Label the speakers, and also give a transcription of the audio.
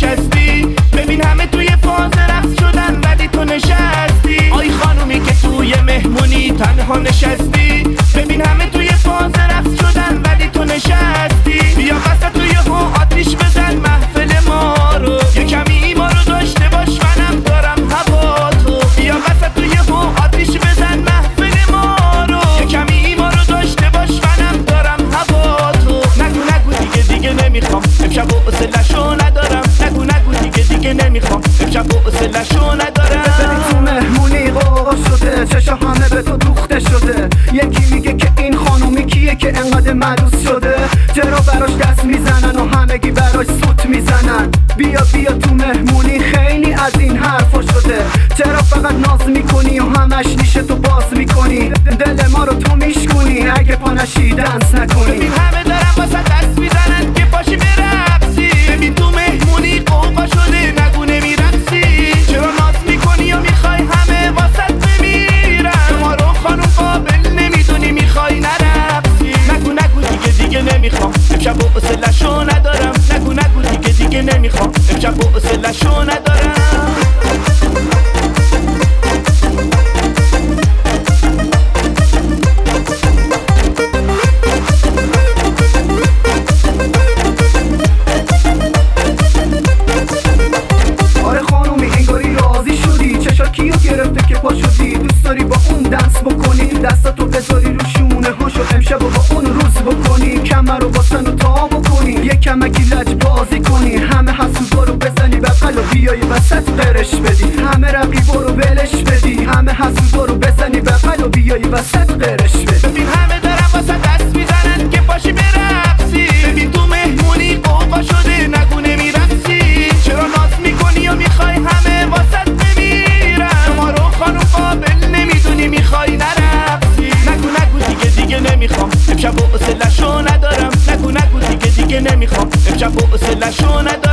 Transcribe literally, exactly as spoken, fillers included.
Speaker 1: نشستی. ببین همه توی فاز رقص شدن ولی تو نشستی. آی خانومی که توی مهمونی تنها نشستی. ببین همه توی فاز رقص شدن ولی تو نشستی. بیا وسط توی هو آتیش بزن محفل ما رو. یه کمی ما رو داشته باش منم دارم هوا تو. بیا وسط توی هو آتیش بزن محفل ما رو. یه کمی ما رو داشته باش منم دارم هوا تو. نگو نگو دیگه دیگه نمیخوام امشب و حوصله‌شو ندارم. نگو نگو دیگه دیگه نمیخوام امشب و حوصله‌شو ندارم.
Speaker 2: ببین تو مهمونی قوقا شده چشا همه به تو دوخته شده. یکی میگه که این خانومی کیه که انقدر ملوس شده. چرا براش دست میزنن و همگی براش سوت میزنن. بیا بیا تو مهمونی خیلی از این حرفا شده. چرا فقط ناز میکنی و همش نیشه تو باز میکنی. دل ما رو تو میشکنی اگه پا نشی دنس نکنی.
Speaker 1: ببین همه دارن واسه دست میزنن که پاشی برقصی. ببین تو مهمونی قوقا شده نگو نمیرقصی. چرا ناز میکنی و میخوای همه واسط بمیرن. تو ما رو خانوم قابل نمیدونی میخوای نرقصی. نگو نگو دیگه دیگه نمیخوام امشب و حوصله‌شو ندارم. نگو نگو دیگه دیگه نمیخوام امشب و حوصله‌شو ندارم.
Speaker 2: کیو گرفته که پا شدی دوست داری با اون دنس بکنی. دستاتو بذاری رو شونه هاشو امشب و با اون روز بکنی. کمر رو با سن و تا بکنی یه کمکی لج بازی کنی. همه حسوبا رو بزنی بغل و بیایی وسط قرش بدی. همه رقیبا رو ولش بدی. همه حسوبا رو بزنی بغل و بیایی وسط قرش بدی.
Speaker 1: ببین همه دارن واسه دست میزنن که پاشی برقصی. ببین تو مهمونی قوقا شده نگو نمیرقصی. چرا ناز میکنی و میخوای همه واسط قابل نمیدونی میخوای نرقصی. نگو نگو دیگه دیگه نمیخوام امشب و حوصله‌شو ندارم. نگو نگو دیگه دیگه نمیخوام امشب و حوصله‌شو ندارم.